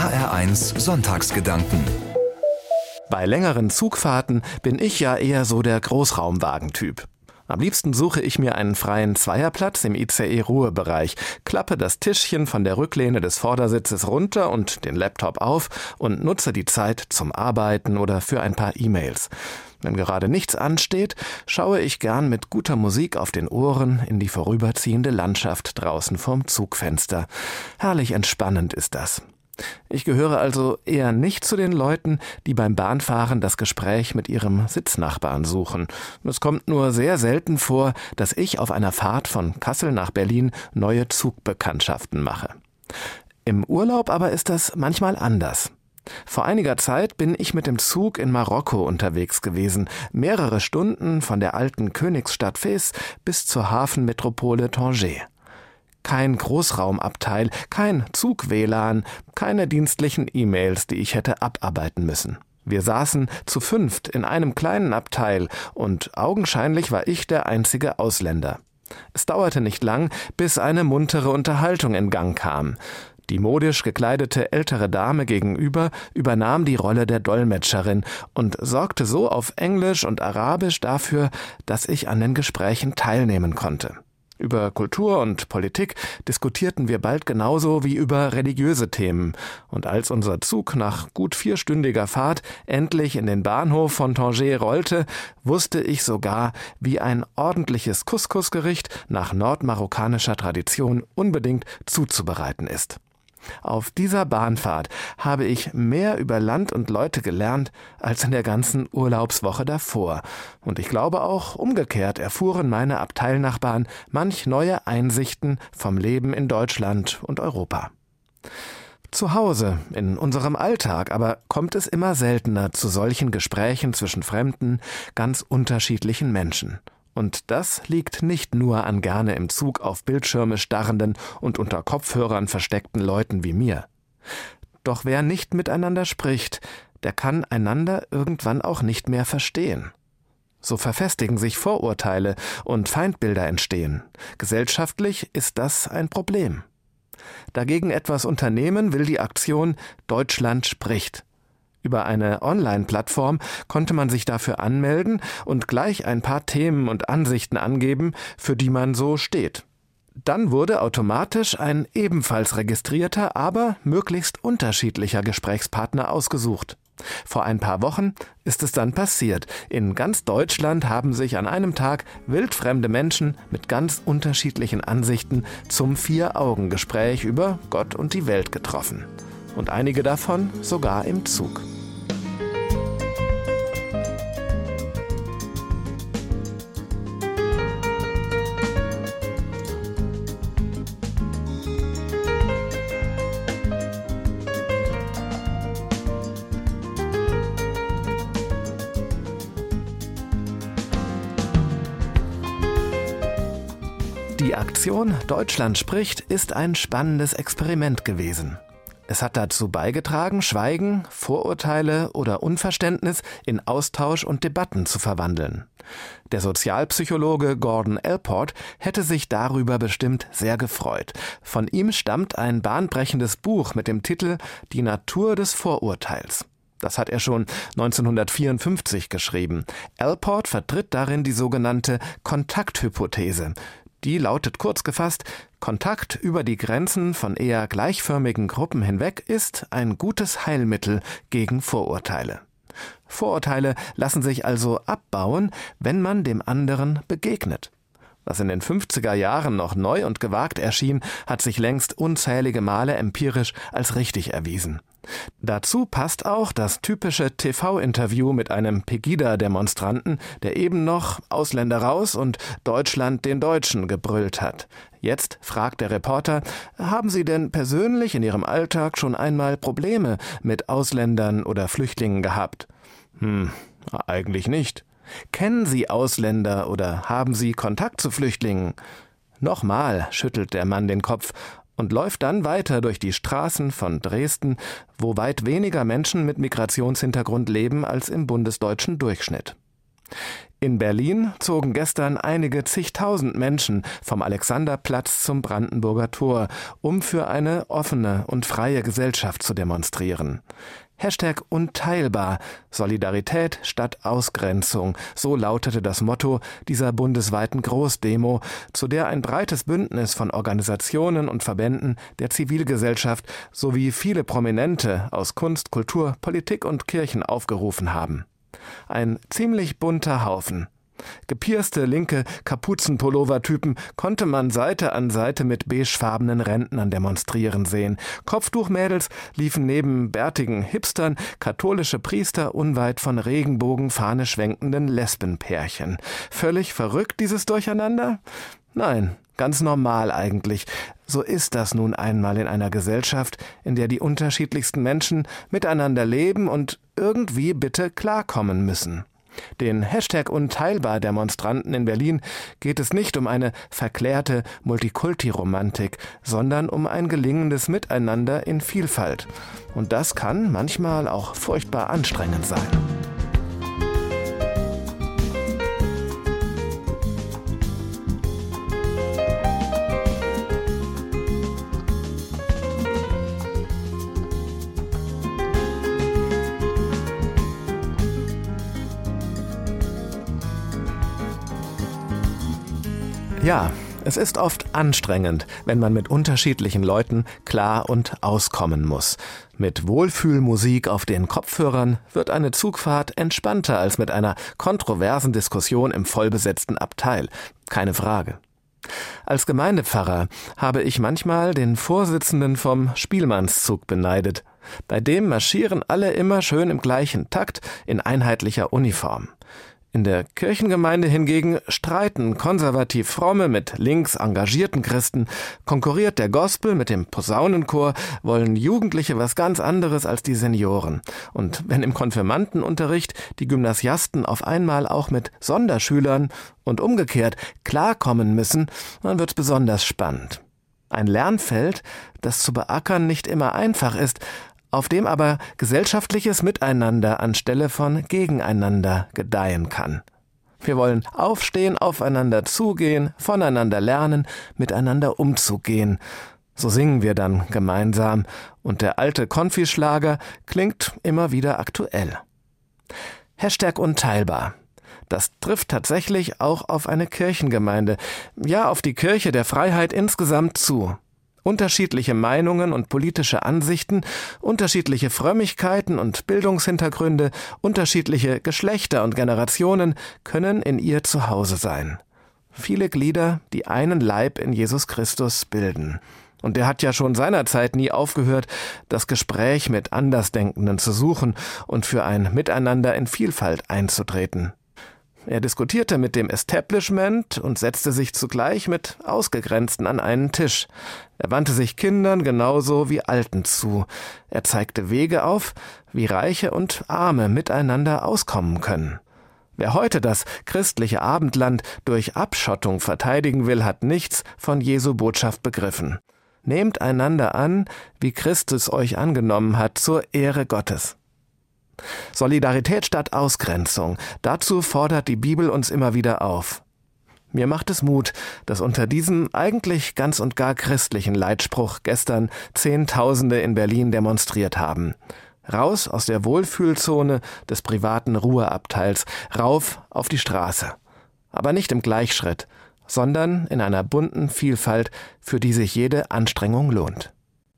HR1 Sonntagsgedanken. Bei längeren Zugfahrten bin ich ja eher so der Großraumwagentyp. Am liebsten suche ich mir einen freien Zweierplatz im ICE-Ruhebereich, klappe das Tischchen von der Rücklehne des Vordersitzes runter und den Laptop auf und nutze die Zeit zum Arbeiten oder für ein paar E-Mails. Wenn gerade nichts ansteht, schaue ich gern mit guter Musik auf den Ohren in die vorüberziehende Landschaft draußen vorm Zugfenster. Herrlich entspannend ist das. Ich gehöre also eher nicht zu den Leuten, die beim Bahnfahren das Gespräch mit ihrem Sitznachbarn suchen. Es kommt nur sehr selten vor, dass ich auf einer Fahrt von Kassel nach Berlin neue Zugbekanntschaften mache. Im Urlaub aber ist das manchmal anders. Vor einiger Zeit bin ich mit dem Zug in Marokko unterwegs gewesen, mehrere Stunden von der alten Königsstadt Fez bis zur Hafenmetropole Tanger. Kein Großraumabteil, kein Zug-WLAN, keine dienstlichen E-Mails, die ich hätte abarbeiten müssen. Wir saßen zu 5 in einem kleinen Abteil und augenscheinlich war ich der einzige Ausländer. Es dauerte nicht lang, bis eine muntere Unterhaltung in Gang kam. Die modisch gekleidete ältere Dame gegenüber übernahm die Rolle der Dolmetscherin und sorgte so auf Englisch und Arabisch dafür, dass ich an den Gesprächen teilnehmen konnte. Über Kultur und Politik diskutierten wir bald genauso wie über religiöse Themen. Und als unser Zug nach gut 4-stündiger Fahrt endlich in den Bahnhof von Tanger rollte, wusste ich sogar, wie ein ordentliches Couscous-Gericht nach nordmarokkanischer Tradition unbedingt zuzubereiten ist. Auf dieser Bahnfahrt habe ich mehr über Land und Leute gelernt als in der ganzen Urlaubswoche davor. Und ich glaube auch, umgekehrt erfuhren meine Abteilnachbarn manch neue Einsichten vom Leben in Deutschland und Europa. Zu Hause, in unserem Alltag, aber kommt es immer seltener zu solchen Gesprächen zwischen fremden, ganz unterschiedlichen Menschen. Und das liegt nicht nur an gerne im Zug auf Bildschirme starrenden und unter Kopfhörern versteckten Leuten wie mir. Doch wer nicht miteinander spricht, der kann einander irgendwann auch nicht mehr verstehen. So verfestigen sich Vorurteile und Feindbilder entstehen. Gesellschaftlich ist das ein Problem. Dagegen etwas unternehmen will die Aktion Deutschland spricht. Über eine Online-Plattform konnte man sich dafür anmelden und gleich ein paar Themen und Ansichten angeben, für die man so steht. Dann wurde automatisch ein ebenfalls registrierter, aber möglichst unterschiedlicher Gesprächspartner ausgesucht. Vor ein paar Wochen ist es dann passiert. In ganz Deutschland haben sich an einem Tag wildfremde Menschen mit ganz unterschiedlichen Ansichten zum 4-Augen-Gespräch über Gott und die Welt getroffen. Und einige davon sogar im Zug. Die Aktion Deutschland spricht ist ein spannendes Experiment gewesen. Es hat dazu beigetragen, Schweigen, Vorurteile oder Unverständnis in Austausch und Debatten zu verwandeln. Der Sozialpsychologe Gordon Allport hätte sich darüber bestimmt sehr gefreut. Von ihm stammt ein bahnbrechendes Buch mit dem Titel »Die Natur des Vorurteils«. Das hat er schon 1954 geschrieben. Allport vertritt darin die sogenannte Kontakthypothese. Die lautet kurz gefasst, Kontakt über die Grenzen von eher gleichförmigen Gruppen hinweg ist ein gutes Heilmittel gegen Vorurteile. Vorurteile lassen sich also abbauen, wenn man dem anderen begegnet. Was in den 50er Jahren noch neu und gewagt erschien, hat sich längst unzählige Male empirisch als richtig erwiesen. Dazu passt auch das typische TV-Interview mit einem Pegida-Demonstranten, der eben noch Ausländer raus und Deutschland den Deutschen gebrüllt hat. Jetzt fragt der Reporter, haben Sie denn persönlich in Ihrem Alltag schon einmal Probleme mit Ausländern oder Flüchtlingen gehabt? Eigentlich nicht. Kennen Sie Ausländer oder haben Sie Kontakt zu Flüchtlingen? Nochmal schüttelt der Mann den Kopf und läuft dann weiter durch die Straßen von Dresden, wo weit weniger Menschen mit Migrationshintergrund leben als im bundesdeutschen Durchschnitt. In Berlin zogen gestern einige zigtausend Menschen vom Alexanderplatz zum Brandenburger Tor, um für eine offene und freie Gesellschaft zu demonstrieren. #unteilbar, Solidarität statt Ausgrenzung, so lautete das Motto dieser bundesweiten Großdemo, zu der ein breites Bündnis von Organisationen und Verbänden der Zivilgesellschaft sowie viele Prominente aus Kunst, Kultur, Politik und Kirchen aufgerufen haben. Ein ziemlich bunter Haufen. Gepierste linke Kapuzenpullover-Typen konnte man Seite an Seite mit beigefarbenen Rentnern demonstrieren sehen. Kopftuchmädels liefen neben bärtigen Hipstern katholische Priester unweit von Regenbogenfahne schwenkenden Lesbenpärchen. Völlig verrückt, dieses Durcheinander? Nein, ganz normal eigentlich. So ist das nun einmal in einer Gesellschaft, in der die unterschiedlichsten Menschen miteinander leben und irgendwie bitte klarkommen müssen. Den #unteilbar-Demonstranten in Berlin geht es nicht um eine verklärte Multikulti-Romantik, sondern um ein gelingendes Miteinander in Vielfalt. Und das kann manchmal auch furchtbar anstrengend sein. Ja, es ist oft anstrengend, wenn man mit unterschiedlichen Leuten klar und auskommen muss. Mit Wohlfühlmusik auf den Kopfhörern wird eine Zugfahrt entspannter als mit einer kontroversen Diskussion im vollbesetzten Abteil. Keine Frage. Als Gemeindepfarrer habe ich manchmal den Vorsitzenden vom Spielmannszug beneidet. Bei dem marschieren alle immer schön im gleichen Takt in einheitlicher Uniform. In der Kirchengemeinde hingegen streiten konservativ Fromme mit links engagierten Christen, konkurriert der Gospel mit dem Posaunenchor, wollen Jugendliche was ganz anderes als die Senioren. Und wenn im Konfirmandenunterricht die Gymnasiasten auf einmal auch mit Sonderschülern und umgekehrt klarkommen müssen, dann wird's besonders spannend. Ein Lernfeld, das zu beackern nicht immer einfach ist, auf dem aber gesellschaftliches Miteinander anstelle von Gegeneinander gedeihen kann. Wir wollen aufstehen, aufeinander zugehen, voneinander lernen, miteinander umzugehen. So singen wir dann gemeinsam und der alte Konfischlager klingt immer wieder aktuell. #unteilbar. Das trifft tatsächlich auch auf eine Kirchengemeinde, ja auf die Kirche der Freiheit insgesamt zu. Unterschiedliche Meinungen und politische Ansichten, unterschiedliche Frömmigkeiten und Bildungshintergründe, unterschiedliche Geschlechter und Generationen können in ihr zu Hause sein. Viele Glieder, die einen Leib in Jesus Christus bilden. Und er hat ja schon seinerzeit nie aufgehört, das Gespräch mit Andersdenkenden zu suchen und für ein Miteinander in Vielfalt einzutreten. Er diskutierte mit dem Establishment und setzte sich zugleich mit Ausgegrenzten an einen Tisch. Er wandte sich Kindern genauso wie Alten zu. Er zeigte Wege auf, wie Reiche und Arme miteinander auskommen können. Wer heute das christliche Abendland durch Abschottung verteidigen will, hat nichts von Jesu Botschaft begriffen. Nehmt einander an, wie Christus euch angenommen hat, zur Ehre Gottes. Solidarität statt Ausgrenzung, dazu fordert die Bibel uns immer wieder auf. Mir macht es Mut, dass unter diesem eigentlich ganz und gar christlichen Leitspruch gestern Zehntausende in Berlin demonstriert haben. Raus aus der Wohlfühlzone des privaten Ruheabteils, rauf auf die Straße. Aber nicht im Gleichschritt, sondern in einer bunten Vielfalt, für die sich jede Anstrengung lohnt.